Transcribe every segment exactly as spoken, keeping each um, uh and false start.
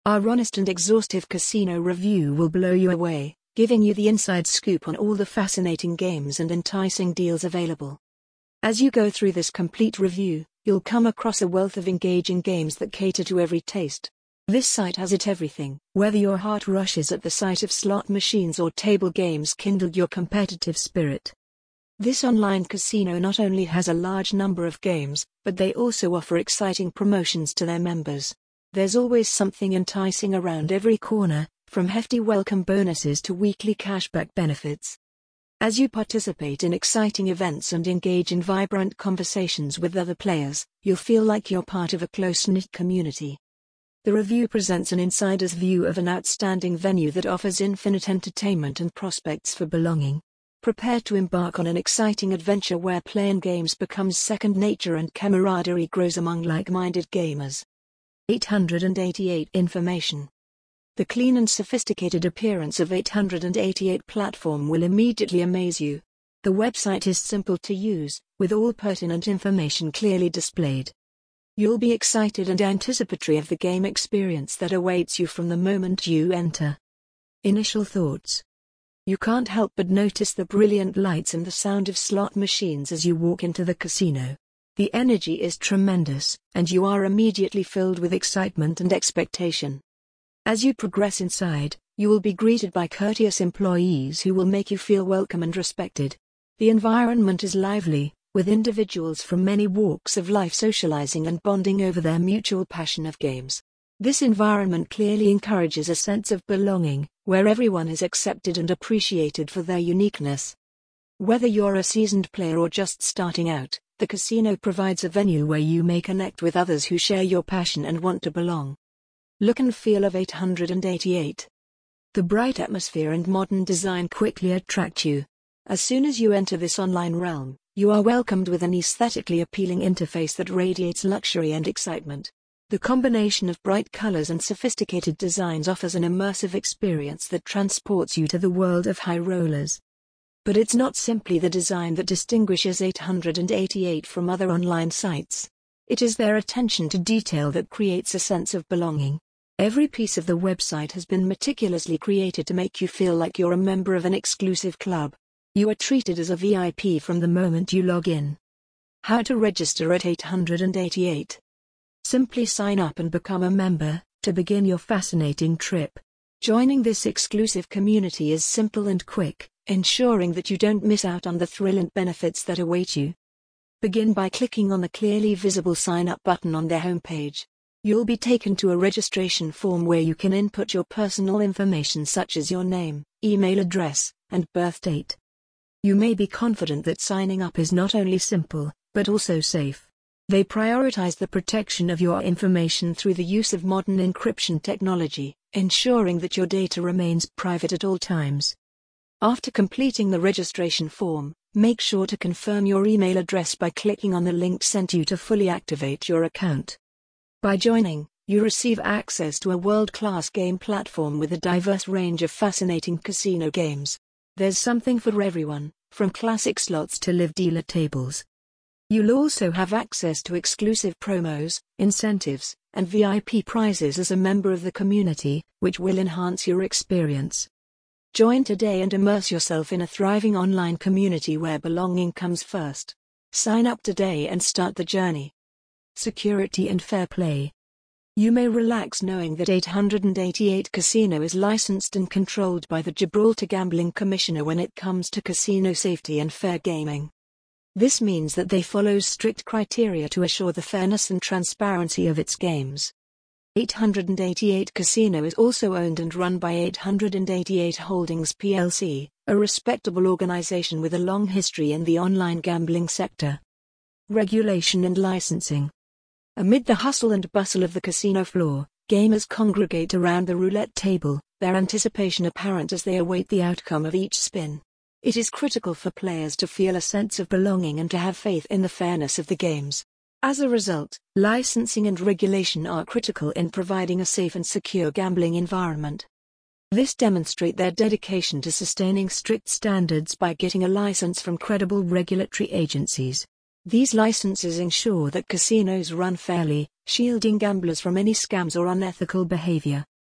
Our honest and exhaustive casino review will blow you away, giving you the inside scoop on all the fascinating games and enticing deals available. As you go through this complete review, you'll come across a wealth of engaging games that cater to every taste. This site has it everything, whether your heart rushes at the sight of slot machines or table games kindled your competitive spirit. This online casino not only has a large number of games, but they also offer exciting promotions to their members. There's always something enticing around every corner, from hefty welcome bonuses to weekly cashback benefits. As you participate in exciting events and engage in vibrant conversations with other players, you'll feel like you're part of a close-knit community. The review presents an insider's view of an outstanding venue that offers infinite entertainment and prospects for belonging. Prepare to embark on an exciting adventure where playing games becomes second nature and camaraderie grows among like-minded gamers. eight hundred eighty-eight Information. The clean and sophisticated appearance of eight hundred eighty-eight platform will immediately amaze you. The website is simple to use, with all pertinent information clearly displayed. You'll be excited and anticipatory of the game experience that awaits you from the moment you enter. Initial thoughts. You can't help but notice the brilliant lights and the sound of slot machines as you walk into the casino. The energy is tremendous, and you are immediately filled with excitement and expectation. As you progress inside, you will be greeted by courteous employees who will make you feel welcome and respected. The environment is lively, with individuals from many walks of life socializing and bonding over their mutual passion of games. This environment clearly encourages a sense of belonging, where everyone is accepted and appreciated for their uniqueness. Whether you're a seasoned player or just starting out, the casino provides a venue where you may connect with others who share your passion and want to belong. Look and feel of eight hundred eighty-eight. The bright atmosphere and modern design quickly attract you. As soon as you enter this online realm, you are welcomed with an aesthetically appealing interface that radiates luxury and excitement. The combination of bright colors and sophisticated designs offers an immersive experience that transports you to the world of high rollers. But it's not simply the design that distinguishes eight hundred eighty-eight from other online sites. It is their attention to detail that creates a sense of belonging. Every piece of the website has been meticulously created to make you feel like you're a member of an exclusive club. You are treated as a V I P from the moment you log in. How to register at eight hundred eighty-eight. Simply sign up and become a member, to begin your fascinating trip. Joining this exclusive community is simple and quick, ensuring that you don't miss out on the thrill and benefits that await you. Begin by clicking on the clearly visible sign up button on their homepage. You'll be taken to a registration form where you can input your personal information such as your name, email address, and birth date. You may be confident that signing up is not only simple, but also safe. They prioritize the protection of your information through the use of modern encryption technology, ensuring that your data remains private at all times. After completing the registration form, make sure to confirm your email address by clicking on the link sent you to fully activate your account. By joining, you receive access to a world-class game platform with a diverse range of fascinating casino games. There's something for everyone, from classic slots to live dealer tables. You'll also have access to exclusive promos, incentives, and V I P prizes as a member of the community, which will enhance your experience. Join today and immerse yourself in a thriving online community where belonging comes first. Sign up today and start the journey. Security and fair play. You may relax knowing that eight hundred eighty-eight Casino is licensed and controlled by the Gibraltar Gambling Commissioner when it comes to casino safety and fair gaming. This means that they follow strict criteria to assure the fairness and transparency of its games. eight hundred eighty-eight Casino is also owned and run by eight hundred eighty-eight Holdings P L C, a respectable organization with a long history in the online gambling sector. Regulation and licensing. Amid the hustle and bustle of the casino floor, gamers congregate around the roulette table, their anticipation apparent as they await the outcome of each spin. It is critical for players to feel a sense of belonging and to have faith in the fairness of the games. As a result, licensing and regulation are critical in providing a safe and secure gambling environment. This demonstrates their dedication to sustaining strict standards by getting a license from credible regulatory agencies. These licenses ensure that casinos run fairly, shielding gamblers from any scams or unethical behavior.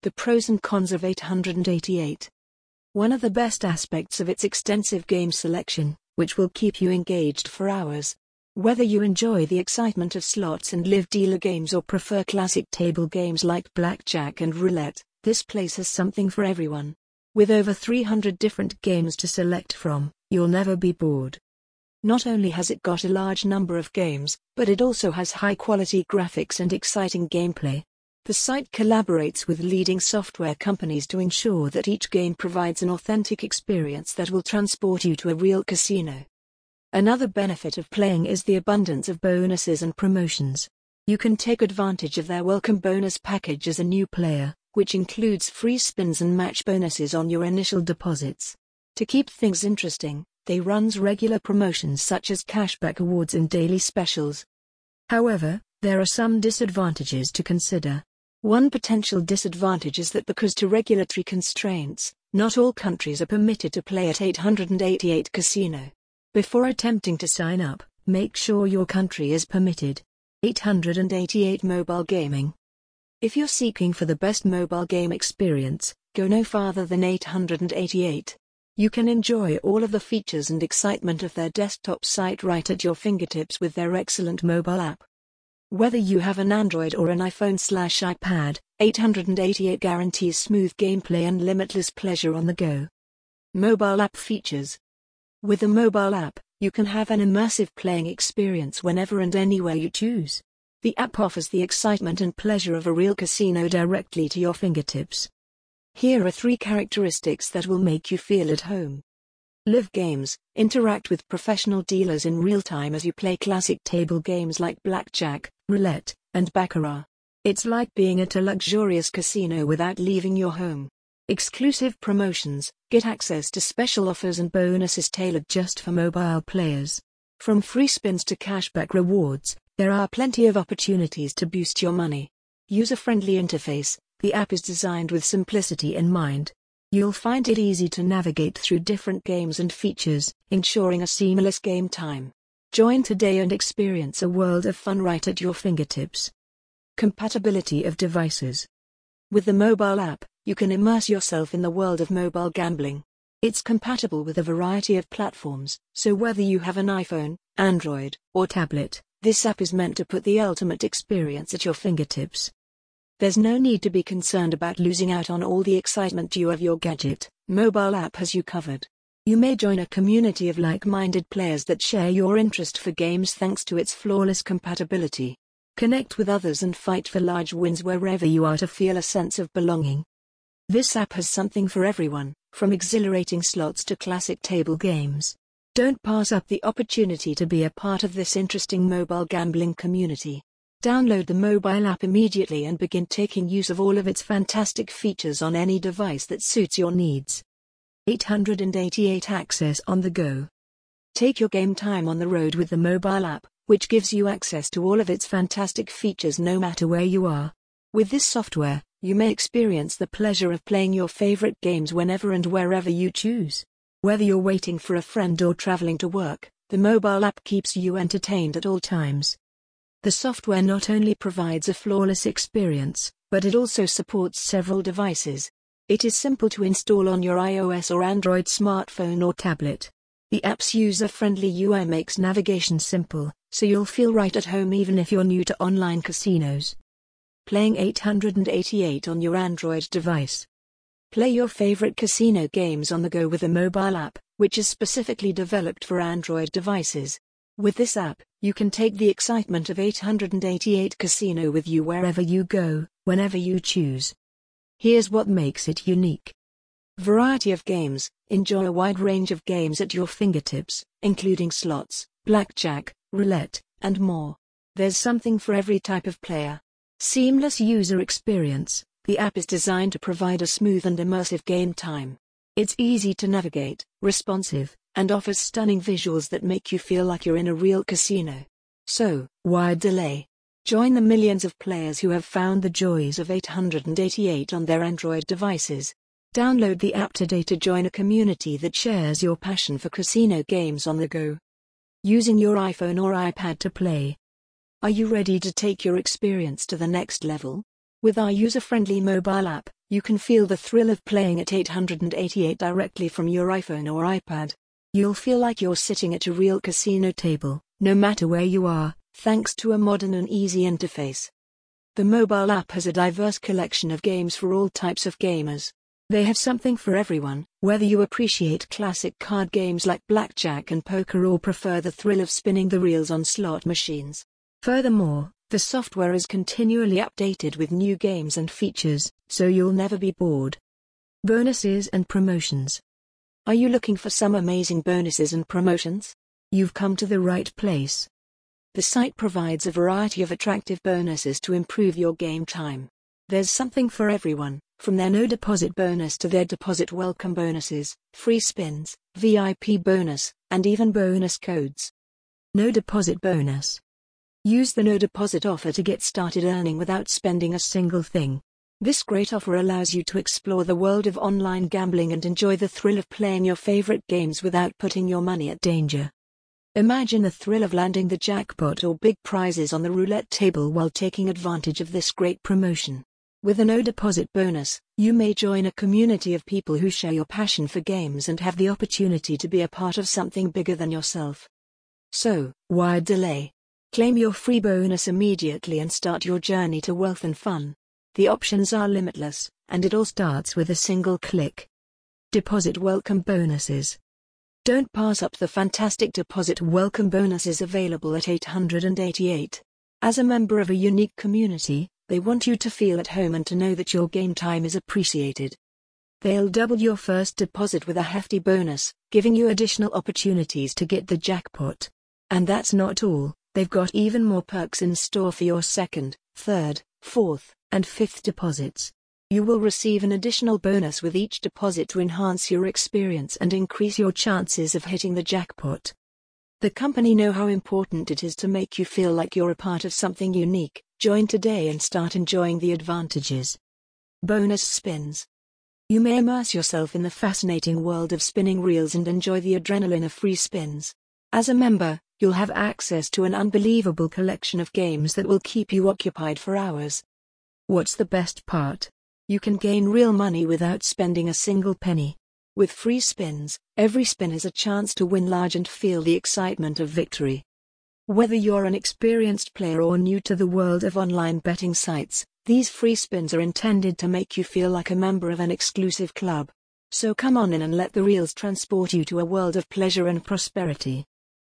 The pros and cons of eight hundred eighty-eight. One of the best aspects of its extensive game selection, which will keep you engaged for hours. Whether you enjoy the excitement of slots and live dealer games or prefer classic table games like blackjack and roulette, this place has something for everyone. With over three hundred different games to select from, you'll never be bored. Not only has it got a large number of games, but it also has high-quality graphics and exciting gameplay. The site collaborates with leading software companies to ensure that each game provides an authentic experience that will transport you to a real casino. Another benefit of playing is the abundance of bonuses and promotions. You can take advantage of their welcome bonus package as a new player, which includes free spins and match bonuses on your initial deposits. To keep things interesting, they runs regular promotions such as cashback awards and daily specials. However, there are some disadvantages to consider. One potential disadvantage is that because to regulatory constraints, not all countries are permitted to play at eight hundred eighty-eight Casino. Before attempting to sign up, make sure your country is permitted. eight hundred eighty-eight Mobile Gaming. If you're seeking for the best mobile game experience, go no farther than eight hundred eighty-eight. You can enjoy all of the features and excitement of their desktop site right at your fingertips with their excellent mobile app. Whether you have an Android or an iPhone slash iPad, eight hundred eighty-eight guarantees smooth gameplay and limitless pleasure on the go. Mobile app features. With a mobile app, you can have an immersive playing experience whenever and anywhere you choose. The app offers the excitement and pleasure of a real casino directly to your fingertips. Here are three characteristics that will make you feel at home. Live games. Interact with professional dealers in real time as you play classic table games like blackjack, roulette, and baccarat. It's like being at a luxurious casino without leaving your home. Exclusive promotions. Get access to special offers and bonuses tailored just for mobile players. From free spins to cashback rewards, there are plenty of opportunities to boost your money. User-friendly interface. The app is designed with simplicity in mind. You'll find it easy to navigate through different games and features, ensuring a seamless game time. Join today and experience a world of fun right at your fingertips. Compatibility of devices. With the mobile app, you can immerse yourself in the world of mobile gambling. It's compatible with a variety of platforms, so whether you have an iPhone, Android, or tablet, this app is meant to put the ultimate experience at your fingertips. There's no need to be concerned about losing out on all the excitement due of your gadget. Mobile app has you covered. You may join a community of like-minded players that share your interest for games thanks to its flawless compatibility. Connect with others and fight for large wins wherever you are to feel a sense of belonging. This app has something for everyone, from exhilarating slots to classic table games. Don't pass up the opportunity to be a part of this interesting mobile gambling community. Download the mobile app immediately and begin taking use of all of its fantastic features on any device that suits your needs. eight hundred eighty-eight Access on the go. Take your game time on the road with the mobile app, which gives you access to all of its fantastic features no matter where you are. With this software, you may experience the pleasure of playing your favorite games whenever and wherever you choose. Whether you're waiting for a friend or traveling to work, the mobile app keeps you entertained at all times. The software not only provides a flawless experience, but it also supports several devices. It is simple to install on your iOS or Android smartphone or tablet. The app's user-friendly U I makes navigation simple, so you'll feel right at home even if you're new to online casinos. Playing eight hundred eighty-eight on your Android device. Play your favorite casino games on the go with a mobile app, which is specifically developed for Android devices. With this app, you can take the excitement of eight hundred eighty-eight Casino with you wherever you go, whenever you choose. Here's what makes it unique. Variety of games. Enjoy a wide range of games at your fingertips, including slots, blackjack, roulette, and more. There's something for every type of player. Seamless user experience. The app is designed to provide a smooth and immersive game time. It's easy to navigate, responsive, and offers stunning visuals that make you feel like you're in a real casino. So, why delay? Join the millions of players who have found the joys of eight hundred eighty-eight on their Android devices. Download the app today to join a community that shares your passion for casino games on the go. Using your iPhone or iPad to play. Are you ready to take your experience to the next level? With our user-friendly mobile app, You can feel the thrill of playing at eight hundred eighty-eight directly from your iPhone or iPad. You'll feel like you're sitting at a real casino table, no matter where you are, thanks to a modern and easy interface. The mobile app has a diverse collection of games for all types of gamers. They have something for everyone, whether you appreciate classic card games like blackjack and poker or prefer the thrill of spinning the reels on slot machines. Furthermore, the software is continually updated with new games and features, so you'll never be bored. Bonuses and promotions. Are you looking for some amazing bonuses and promotions? You've come to the right place. The site provides a variety of attractive bonuses to improve your game time. There's something for everyone, from their no deposit bonus to their deposit welcome bonuses, free spins, V I P bonus, and even bonus codes. No deposit bonus. Use the no deposit offer to get started earning without spending a single thing. This great offer allows you to explore the world of online gambling and enjoy the thrill of playing your favorite games without putting your money at danger. Imagine the thrill of landing the jackpot or big prizes on the roulette table while taking advantage of this great promotion. With a no deposit bonus, you may join a community of people who share your passion for games and have the opportunity to be a part of something bigger than yourself. So, why delay? Claim your free bonus immediately and start your journey to wealth and fun. The options are limitless, and it all starts with a single click. Deposit welcome bonuses. Don't pass up the fantastic deposit welcome bonuses available at eight hundred eighty-eight. As a member of a unique community, they want you to feel at home and to know that your game time is appreciated. They'll double your first deposit with a hefty bonus, giving you additional opportunities to get the jackpot. And that's not all, they've got even more perks in store for your second, third, fourth, and fifth deposits. You will receive an additional bonus with each deposit to enhance your experience and increase your chances of hitting the jackpot. The company know how important it is to make you feel like you're a part of something unique. Join today and start enjoying the advantages. Bonus spins. You may immerse yourself in the fascinating world of spinning reels and enjoy the adrenaline of free spins. As a member, you'll have access to an unbelievable collection of games that will keep you occupied for hours. What's the best part? You can gain real money without spending a single penny. With free spins, every spin is a chance to win large and feel the excitement of victory. Whether you're an experienced player or new to the world of online betting sites, these free spins are intended to make you feel like a member of an exclusive club. So come on in and let the reels transport you to a world of pleasure and prosperity.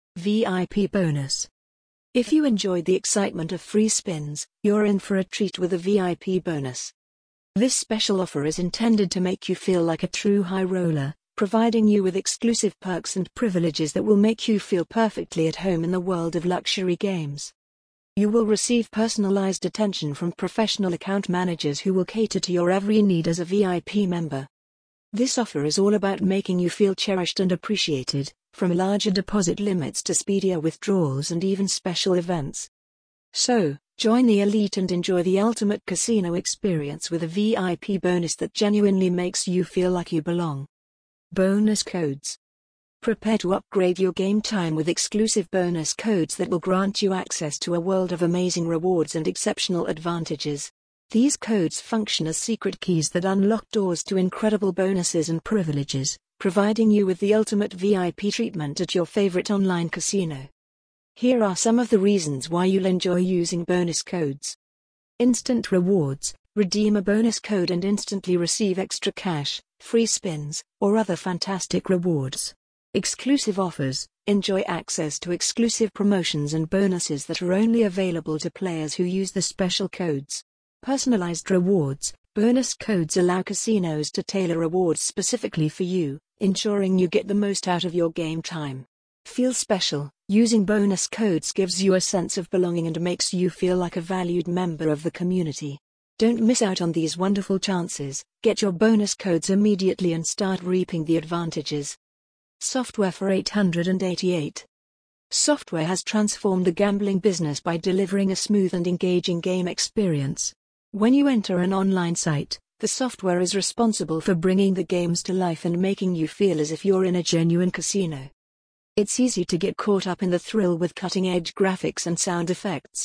V I P bonus. If you enjoyed the excitement of free spins, you're in for a treat with a V I P bonus. This special offer is intended to make you feel like a true high roller, providing you with exclusive perks and privileges that will make you feel perfectly at home in the world of luxury games. You will receive personalized attention from professional account managers who will cater to your every need as a V I P member. This offer is all about making you feel cherished and appreciated, from larger deposit limits to speedier withdrawals and even special events. So, join the elite and enjoy the ultimate casino experience with a V I P bonus that genuinely makes you feel like you belong. Bonus codes. Prepare to upgrade your game time with exclusive bonus codes that will grant you access to a world of amazing rewards and exceptional advantages. These codes function as secret keys that unlock doors to incredible bonuses and privileges, providing you with the ultimate V I P treatment at your favorite online casino. Here are some of the reasons why you'll enjoy using bonus codes. Instant rewards. Redeem a bonus code and instantly receive extra cash, free spins, or other fantastic rewards. Exclusive offers. Enjoy access to exclusive promotions and bonuses that are only available to players who use the special codes. Personalized rewards. Bonus codes allow casinos to tailor rewards specifically for you, ensuring you get the most out of your game time. Feel special. Using bonus codes gives you a sense of belonging and makes you feel like a valued member of the community. Don't miss out on these wonderful chances. Get your bonus codes immediately and start reaping the advantages. Software for eight hundred eighty-eight. Software has transformed the gambling business by delivering a smooth and engaging game experience. When you enter an online site, the software is responsible for bringing the games to life and making you feel as if you're in a genuine casino. It's easy to get caught up in the thrill with cutting-edge graphics and sound effects.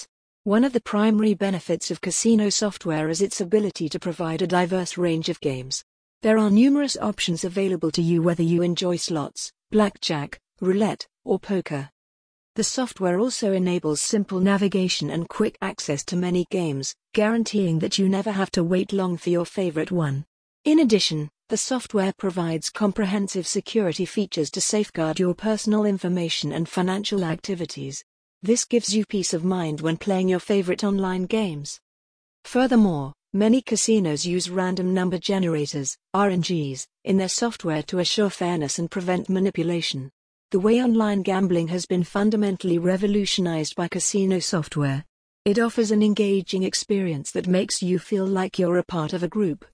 One of the primary benefits of casino software is its ability to provide a diverse range of games. There are numerous options available to you whether you enjoy slots, blackjack, roulette, or poker. The software also enables simple navigation and quick access to many games, guaranteeing that you never have to wait long for your favorite one. In addition, the software provides comprehensive security features to safeguard your personal information and financial activities. This gives you peace of mind when playing your favorite online games. Furthermore, many casinos use random number generators, R N Gs, in their software to assure fairness and prevent manipulation. The way online gambling has been fundamentally revolutionized by casino software. It offers an engaging experience that makes you feel like you're a part of a group.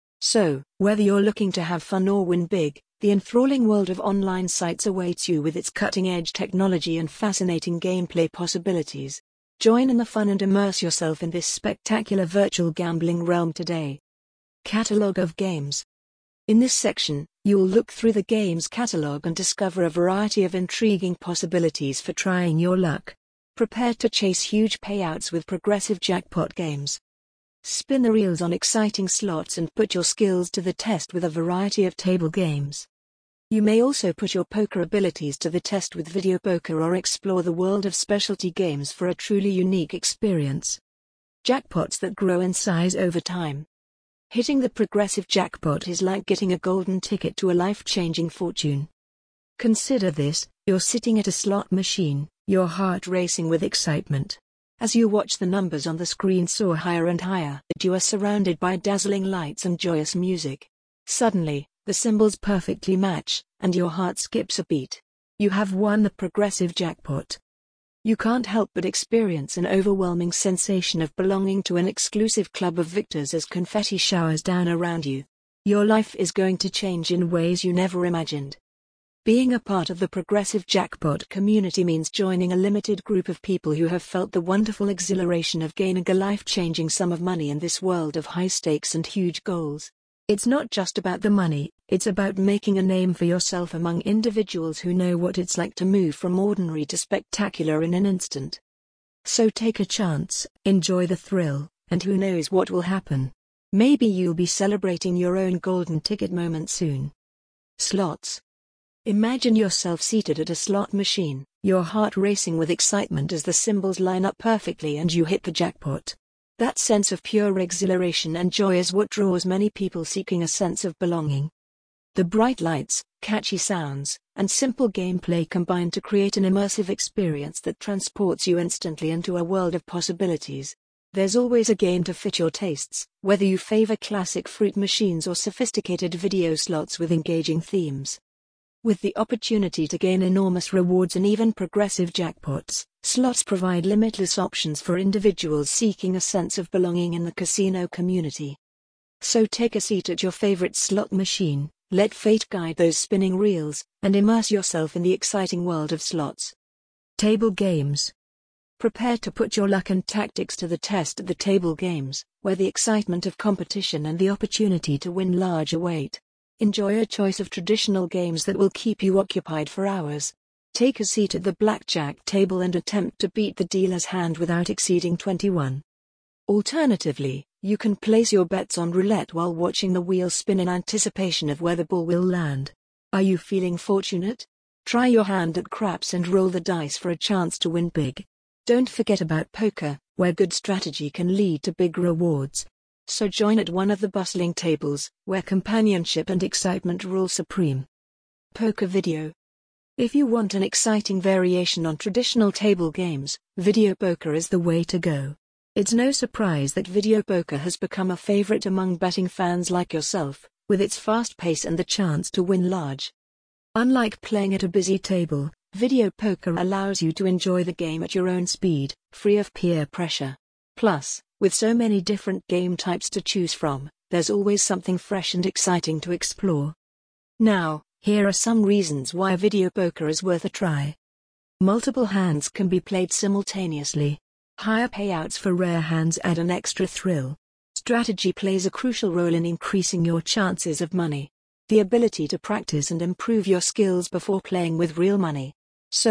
So, whether you're looking to have fun or win big, the enthralling world of online sites awaits you with its cutting-edge technology and fascinating gameplay possibilities. Join in the fun and immerse yourself in this spectacular virtual gambling realm today. Catalog of games. In this section, you'll look through the game's catalog and discover a variety of intriguing possibilities for trying your luck. Prepare to chase huge payouts with progressive jackpot games. Spin the reels on exciting slots and put your skills to the test with a variety of table games. You may also put your poker abilities to the test with video poker or explore the world of specialty games for a truly unique experience. Jackpots that grow in size over time. Hitting the progressive jackpot is like getting a golden ticket to a life-changing fortune. Consider this: you're sitting at a slot machine, your heart racing with excitement. As you watch the numbers on the screen soar higher and higher, you are surrounded by dazzling lights and joyous music. Suddenly, the symbols perfectly match, and your heart skips a beat. You have won the progressive jackpot. You can't help but experience an overwhelming sensation of belonging to an exclusive club of victors as confetti showers down around you. Your life is going to change in ways you never imagined. Being a part of the progressive jackpot community means joining a limited group of people who have felt the wonderful exhilaration of gaining a life-changing sum of money in this world of high stakes and huge goals. It's not just about the money, it's about making a name for yourself among individuals who know what it's like to move from ordinary to spectacular in an instant. So take a chance, enjoy the thrill, and who knows what will happen. Maybe you'll be celebrating your own golden ticket moment soon. Slots. Imagine yourself seated at a slot machine, your heart racing with excitement as the symbols line up perfectly and you hit the jackpot. That sense of pure exhilaration and joy is what draws many people seeking a sense of belonging. The bright lights, catchy sounds, and simple gameplay combine to create an immersive experience that transports you instantly into a world of possibilities. There's always a game to fit your tastes, whether you favor classic fruit machines or sophisticated video slots with engaging themes. With the opportunity to gain enormous rewards and even progressive jackpots, slots provide limitless options for individuals seeking a sense of belonging in the casino community. So take a seat at your favorite slot machine, let fate guide those spinning reels, and immerse yourself in the exciting world of slots. Table games. Prepare to put your luck and tactics to the test at the table games, where the excitement of competition and the opportunity to win large await. Enjoy a choice of traditional games that will keep you occupied for hours. Take a seat at the blackjack table and attempt to beat the dealer's hand without exceeding twenty-one. Alternatively, you can place your bets on roulette while watching the wheel spin in anticipation of where the ball will land. Are you feeling fortunate? Try your hand at craps and roll the dice for a chance to win big. Don't forget about poker, where good strategy can lead to big rewards. So join at one of the bustling tables, where companionship and excitement rule supreme. Poker video. If you want an exciting variation on traditional table games, video poker is the way to go. It's no surprise that video poker has become a favorite among betting fans like yourself, with its fast pace and the chance to win large. Unlike playing at a busy table, video poker allows you to enjoy the game at your own speed, free of peer pressure. Plus, with so many different game types to choose from, there's always something fresh and exciting to explore. Now, here are some reasons why video poker is worth a try. Multiple hands can be played simultaneously. Higher payouts for rare hands add an extra thrill. Strategy plays a crucial role in increasing your chances of money. The ability to practice and improve your skills before playing with real money. So,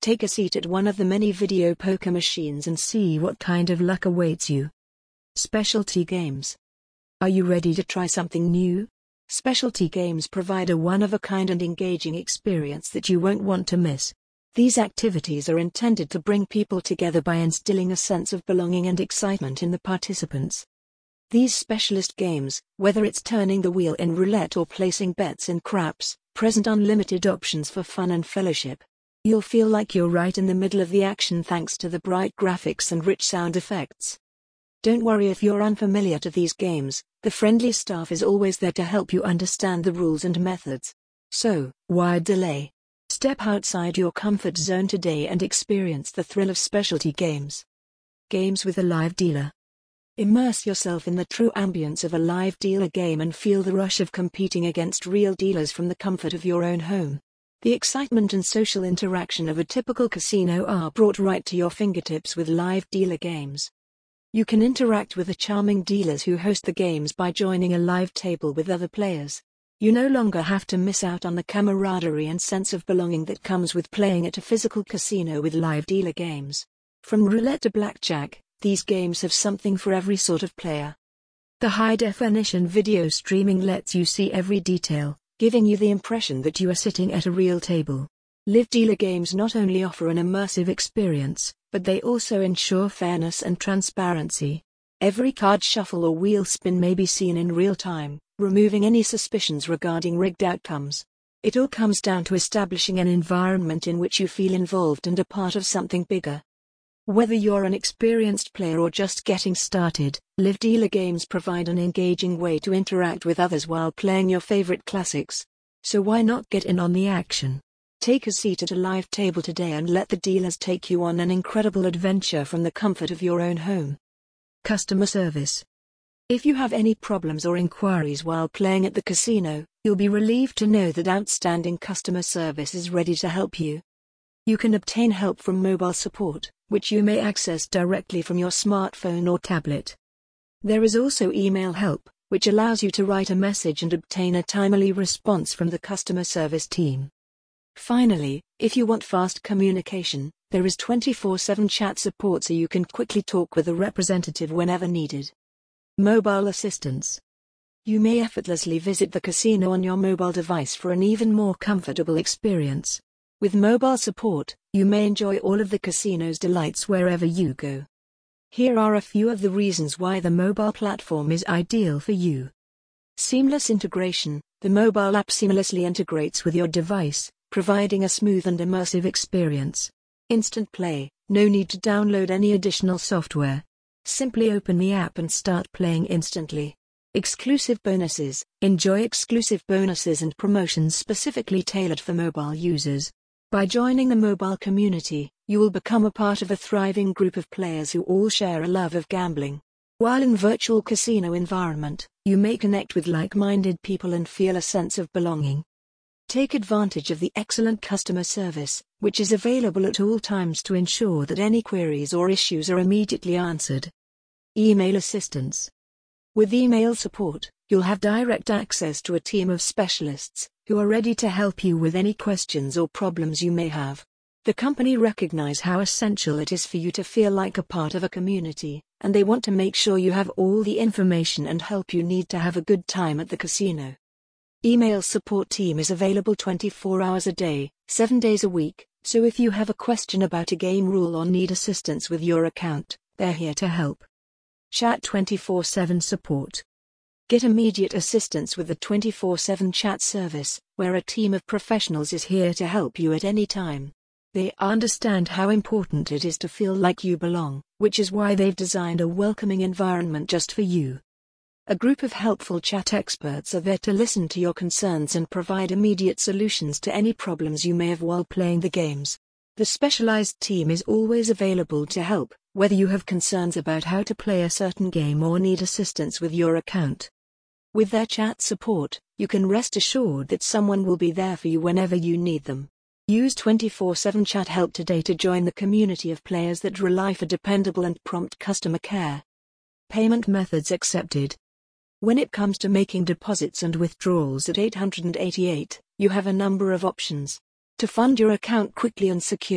Take a seat at one of the many video poker machines and see what kind of luck awaits you. Specialty games. Are you ready to try something new? Specialty games provide a one-of-a-kind and engaging experience that you won't want to miss. These activities are intended to bring people together by instilling a sense of belonging and excitement in the participants. These specialist games, whether it's turning the wheel in roulette or placing bets in craps, present unlimited options for fun and fellowship. You'll feel like you're right in the middle of the action thanks to the bright graphics and rich sound effects. Don't worry if you're unfamiliar to these games, the friendly staff is always there to help you understand the rules and methods. So, why delay? Step outside your comfort zone today and experience the thrill of specialty games. Games with a live dealer. Immerse yourself in the true ambience of a live dealer game and feel the rush of competing against real dealers from the comfort of your own home. The excitement and social interaction of a typical casino are brought right to your fingertips with live dealer games. You can interact with the charming dealers who host the games by joining a live table with other players. You no longer have to miss out on the camaraderie and sense of belonging that comes with playing at a physical casino with live dealer games. From roulette to blackjack, these games have something for every sort of player. The high-definition video streaming lets you see every detail, giving you the impression that you are sitting at a real table. Live dealer games not only offer an immersive experience, but they also ensure fairness and transparency. Every card shuffle or wheel spin may be seen in real time, removing any suspicions regarding rigged outcomes. It all comes down to establishing an environment in which you feel involved and a part of something bigger. Whether you're an experienced player or just getting started, live dealer games provide an engaging way to interact with others while playing your favorite classics. So why not get in on the action? Take a seat at a live table today and let the dealers take you on an incredible adventure from the comfort of your own home. Customer service. If you have any problems or inquiries while playing at the casino, you'll be relieved to know that outstanding customer service is ready to help you. You can obtain help from mobile support, which you may access directly from your smartphone or tablet. There is also email help, which allows you to write a message and obtain a timely response from the customer service team. Finally, if you want fast communication, there is twenty-four seven chat support so you can quickly talk with a representative whenever needed. Mobile assistance. You may effortlessly visit the casino on your mobile device for an even more comfortable experience. With mobile support, you may enjoy all of the casino's delights wherever you go. Here are a few of the reasons why the mobile platform is ideal for you. Seamless integration. The mobile app seamlessly integrates with your device, providing a smooth and immersive experience. Instant play. No need to download any additional software. Simply open the app and start playing instantly. Exclusive bonuses. Enjoy exclusive bonuses and promotions specifically tailored for mobile users. By joining the mobile community, you will become a part of a thriving group of players who all share a love of gambling. While in virtual casino environment, you may connect with like-minded people and feel a sense of belonging. Take advantage of the excellent customer service, which is available at all times to ensure that any queries or issues are immediately answered. Email assistance. With email support, you'll have direct access to a team of specialists who are ready to help you with any questions or problems you may have. The company recognize how essential it is for you to feel like a part of a community, and they want to make sure you have all the information and help you need to have a good time at the casino. Email support team is available twenty-four hours a day, seven days a week, so if you have a question about a game rule or need assistance with your account, they're here to help. Chat twenty-four seven support. Get immediate assistance with the twenty-four seven chat service, where a team of professionals is here to help you at any time. They understand how important it is to feel like you belong, which is why they've designed a welcoming environment just for you. A group of helpful chat experts are there to listen to your concerns and provide immediate solutions to any problems you may have while playing the games. The specialized team is always available to help, whether you have concerns about how to play a certain game or need assistance with your account. With their chat support, you can rest assured that someone will be there for you whenever you need them. Use twenty-four seven chat help today to join the community of players that rely for dependable and prompt customer care. Payment methods accepted. When it comes to making deposits and withdrawals at eight hundred eighty-eight, you have a number of options. To fund your account quickly and securely,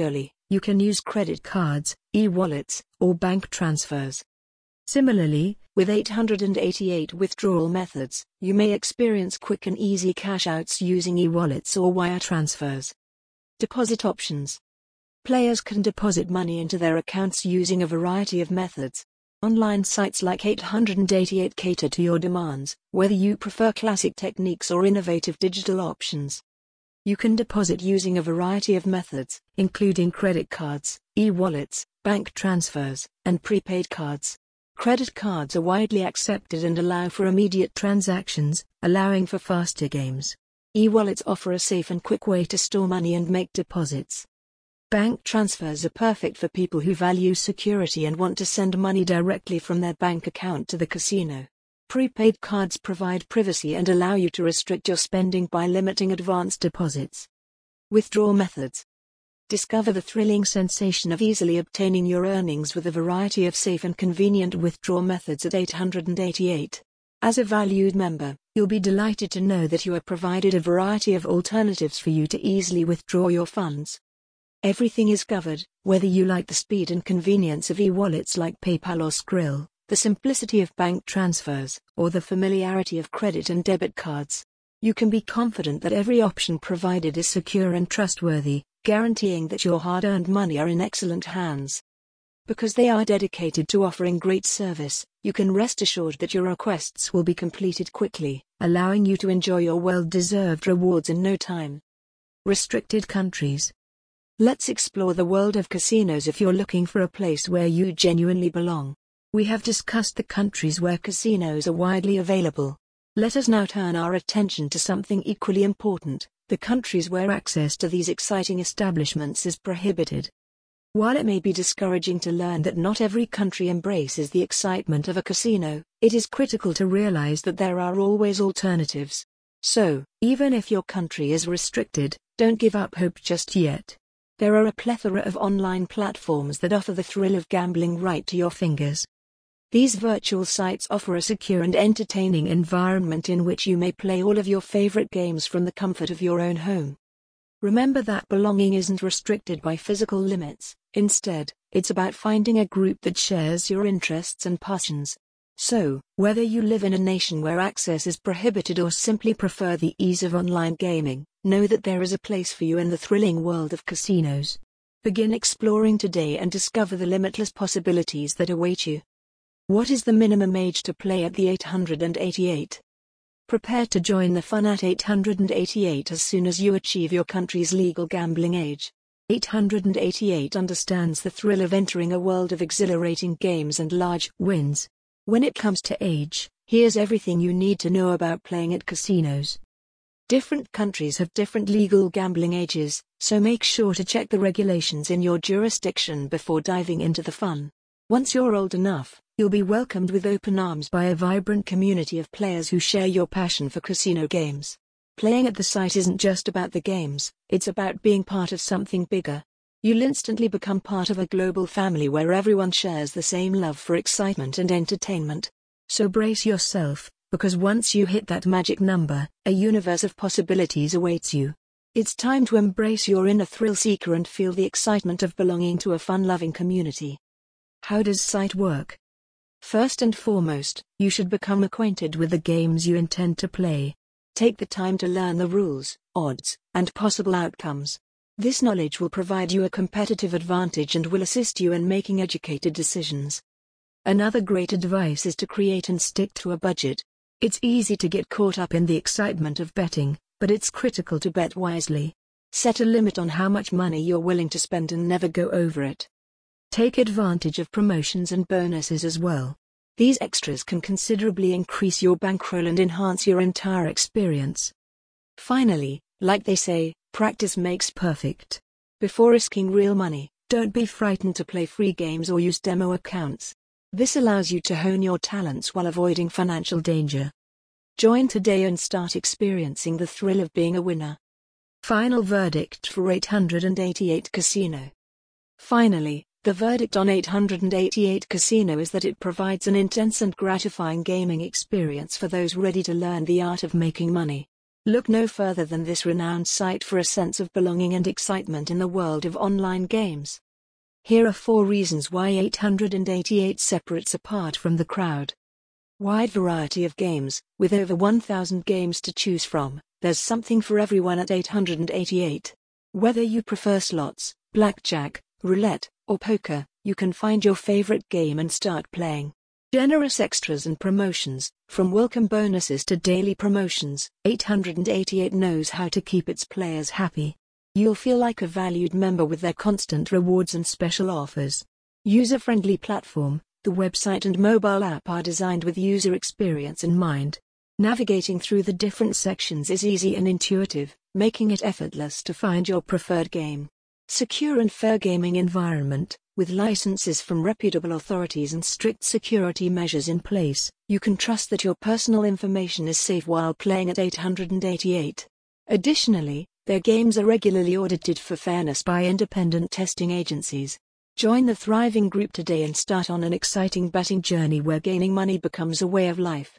You can use credit cards, e-wallets, or bank transfers. Similarly, with eight hundred eighty-eight withdrawal methods, you may experience quick and easy cash-outs using e-wallets or wire transfers. Deposit options. Players can deposit money into their accounts using a variety of methods. Online sites like eight hundred eighty-eight cater to your demands, whether you prefer classic techniques or innovative digital options. You can deposit using a variety of methods, including credit cards, e-wallets, bank transfers, and prepaid cards. Credit cards are widely accepted and allow for immediate transactions, allowing for faster games. E-wallets offer a safe and quick way to store money and make deposits. Bank transfers are perfect for people who value security and want to send money directly from their bank account to the casino. Prepaid cards provide privacy and allow you to restrict your spending by limiting advance deposits. Withdrawal methods. Discover the thrilling sensation of easily obtaining your earnings with a variety of safe and convenient withdrawal methods at eight hundred eighty-eight. As a valued member, you'll be delighted to know that you are provided a variety of alternatives for you to easily withdraw your funds. Everything is covered, whether you like the speed and convenience of e-wallets like PayPal or Skrill, the simplicity of bank transfers, or the familiarity of credit and debit cards. You can be confident that every option provided is secure and trustworthy, guaranteeing that your hard-earned money are in excellent hands. Because they are dedicated to offering great service, you can rest assured that your requests will be completed quickly, allowing you to enjoy your well-deserved rewards in no time. Restricted countries. Let's explore the world of casinos if you're looking for a place where you genuinely belong. We have discussed the countries where casinos are widely available. Let us now turn our attention to something equally important, the countries where access to these exciting establishments is prohibited. While it may be discouraging to learn that not every country embraces the excitement of a casino, it is critical to realize that there are always alternatives. So, even if your country is restricted, don't give up hope just yet. There are a plethora of online platforms that offer the thrill of gambling right to your fingers. These virtual sites offer a secure and entertaining environment in which you may play all of your favorite games from the comfort of your own home. Remember that belonging isn't restricted by physical limits, instead, it's about finding a group that shares your interests and passions. So, whether you live in a nation where access is prohibited or simply prefer the ease of online gaming, know that there is a place for you in the thrilling world of casinos. Begin exploring today and discover the limitless possibilities that await you. What is the minimum age to play at the eight hundred eighty-eight? Prepare to join the fun at eight hundred eighty-eight as soon as you achieve your country's legal gambling age. eight hundred eighty-eight understands the thrill of entering a world of exhilarating games and large wins. When it comes to age, here's everything you need to know about playing at casinos. Different countries have different legal gambling ages, so make sure to check the regulations in your jurisdiction before diving into the fun. Once you're old enough, you'll be welcomed with open arms by a vibrant community of players who share your passion for casino games. Playing at the site isn't just about the games, it's about being part of something bigger. You'll instantly become part of a global family where everyone shares the same love for excitement and entertainment. So brace yourself, because once you hit that magic number, a universe of possibilities awaits you. It's time to embrace your inner thrill seeker and feel the excitement of belonging to a fun-loving community. How does site work? First and foremost, you should become acquainted with the games you intend to play. Take the time to learn the rules, odds, and possible outcomes. This knowledge will provide you a competitive advantage and will assist you in making educated decisions. Another great advice is to create and stick to a budget. It's easy to get caught up in the excitement of betting, but it's critical to bet wisely. Set a limit on how much money you're willing to spend and never go over it. Take advantage of promotions and bonuses as well. These extras can considerably increase your bankroll and enhance your entire experience. Finally, like they say, practice makes perfect. Before risking real money, don't be frightened to play free games or use demo accounts. This allows you to hone your talents while avoiding financial danger. Join today and start experiencing the thrill of being a winner. Final verdict for eight hundred eighty-eight Casino. Finally, the verdict on eight hundred eighty-eight Casino is that it provides an intense and gratifying gaming experience for those ready to learn the art of making money. Look no further than this renowned site for a sense of belonging and excitement in the world of online games. Here are four reasons why eight hundred eighty-eight separates apart from the crowd. Wide variety of games. With over one thousand games to choose from, there's something for everyone at eight hundred eighty-eight. Whether you prefer slots, blackjack, roulette, or poker, you can find your favorite game and start playing. Generous extras and promotions. From welcome bonuses to daily promotions, eight hundred eighty-eight knows how to keep its players happy. You'll feel like a valued member with their constant rewards and special offers. User-friendly platform. The website and mobile app are designed with user experience in mind. Navigating through the different sections is easy and intuitive, making it effortless to find your preferred game. Secure and fair gaming environment. With licenses from reputable authorities and strict security measures in place, you can trust that your personal information is safe while playing at eight hundred eighty-eight. Additionally, their games are regularly audited for fairness by independent testing agencies. Join the thriving group today and start on an exciting betting journey where gaining money becomes a way of life.